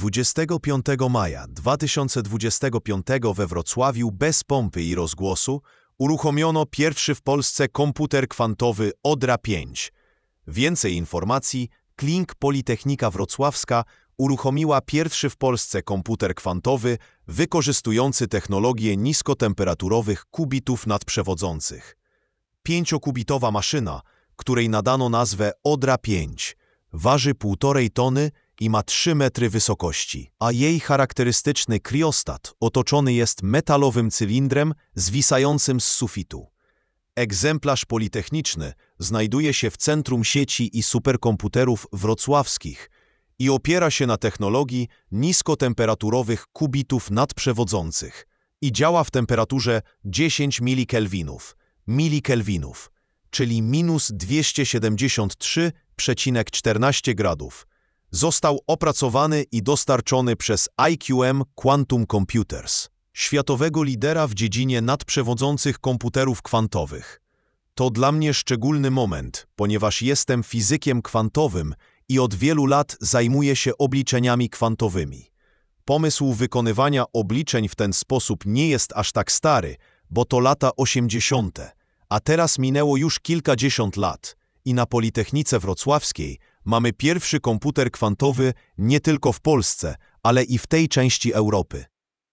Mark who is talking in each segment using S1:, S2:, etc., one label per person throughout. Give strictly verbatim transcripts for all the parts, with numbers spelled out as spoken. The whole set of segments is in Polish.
S1: dwudziestego piątego maja dwa tysiące dwudziestego piątego we Wrocławiu bez pompy i rozgłosu uruchomiono pierwszy w Polsce komputer kwantowy Odra pięć. Więcej informacji: Klink Politechnika Wrocławska uruchomiła pierwszy w Polsce komputer kwantowy wykorzystujący technologię niskotemperaturowych kubitów nadprzewodzących. Pięciokubitowa maszyna, której nadano nazwę Odra pięć, waży półtorej tony i ma trzy metry wysokości, a jej charakterystyczny kriostat otoczony jest metalowym cylindrem zwisającym z sufitu. Egzemplarz politechniczny znajduje się w Centrum Sieci i Superkomputerów Wrocławskich i opiera się na technologii niskotemperaturowych kubitów nadprzewodzących i działa w temperaturze dziesięć milikelwinów, milikelwinów, czyli minus dwieście siedemdziesiąt trzy przecinek czternaście gradów. Został opracowany i dostarczony przez I Q M Quantum Computers, światowego lidera w dziedzinie nadprzewodzących komputerów kwantowych. To dla mnie szczególny moment, ponieważ jestem fizykiem kwantowym i od wielu lat zajmuję się obliczeniami kwantowymi. Pomysł wykonywania obliczeń w ten sposób nie jest aż tak stary, bo to lata osiemdziesiąte, a teraz minęło już kilkadziesiąt lat i na Politechnice Wrocławskiej mamy pierwszy komputer kwantowy nie tylko w Polsce, ale i w tej części Europy.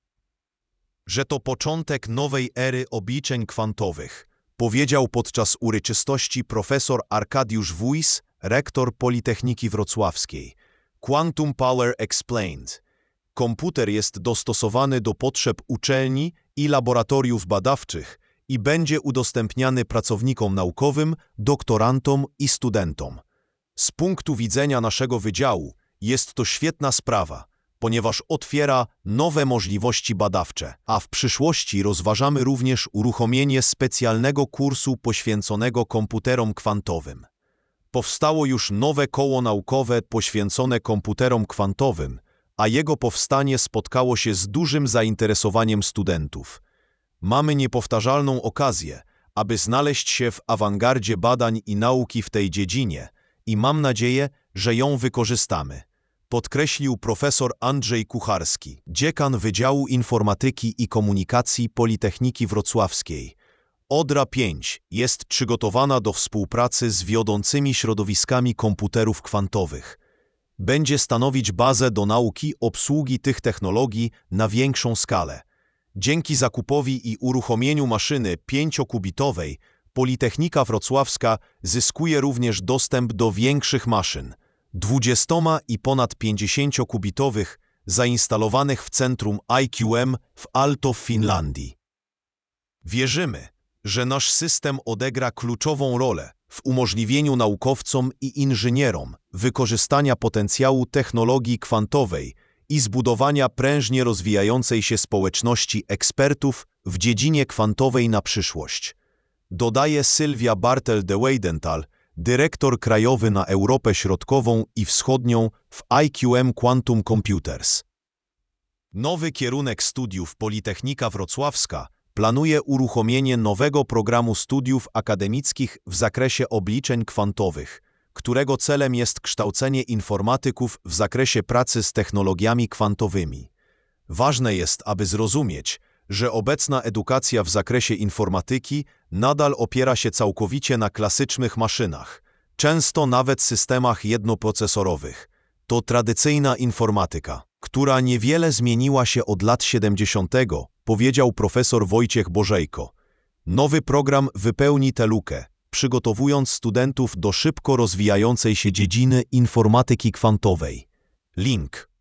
S1: Że to początek nowej ery obliczeń kwantowych, powiedział podczas uroczystości profesor Arkadiusz Wójs, rektor Politechniki Wrocławskiej. Quantum Power Explained. Komputer jest dostosowany do potrzeb uczelni i laboratoriów badawczych i będzie udostępniany pracownikom naukowym, doktorantom i studentom. Z punktu widzenia naszego wydziału jest to świetna sprawa, ponieważ otwiera nowe możliwości badawcze, a w przyszłości rozważamy również uruchomienie specjalnego kursu poświęconego komputerom kwantowym. Powstało już nowe koło naukowe poświęcone komputerom kwantowym, a jego powstanie spotkało się z dużym zainteresowaniem studentów. Mamy niepowtarzalną okazję, aby znaleźć się w awangardzie badań i nauki w tej dziedzinie i mam nadzieję, że ją wykorzystamy, podkreślił profesor Andrzej Kucharski, dziekan Wydziału Informatyki i Komunikacji Politechniki Wrocławskiej. Odra pięć jest przygotowana do współpracy z wiodącymi środowiskami komputerów kwantowych. Będzie stanowić bazę do nauki obsługi tych technologii na większą skalę. Dzięki zakupowi i uruchomieniu maszyny pięciokubitowej Politechnika Wrocławska zyskuje również dostęp do większych maszyn, dwudziestoma i ponad pięćdziesięciokubitowych, zainstalowanych w centrum I Q M w Aalto w Finlandii. Wierzymy, że nasz system odegra kluczową rolę w umożliwieniu naukowcom i inżynierom wykorzystania potencjału technologii kwantowej i zbudowania prężnie rozwijającej się społeczności ekspertów w dziedzinie kwantowej na przyszłość, dodaje Sylwia Bartel de Weidenthal, dyrektor krajowy na Europę Środkową i Wschodnią w I Q M Quantum Computers. Nowy kierunek studiów Politechnika Wrocławska planuje uruchomienie nowego programu studiów akademickich w zakresie obliczeń kwantowych, którego celem jest kształcenie informatyków w zakresie pracy z technologiami kwantowymi. Ważne jest, aby zrozumieć, że obecna edukacja w zakresie informatyki nadal opiera się całkowicie na klasycznych maszynach, często nawet systemach jednoprocesorowych. To tradycyjna informatyka, która niewiele zmieniła się od lat siedemdziesiątych, powiedział profesor Wojciech Bożejko. Nowy program wypełni tę lukę, przygotowując studentów do szybko rozwijającej się dziedziny informatyki kwantowej. Link.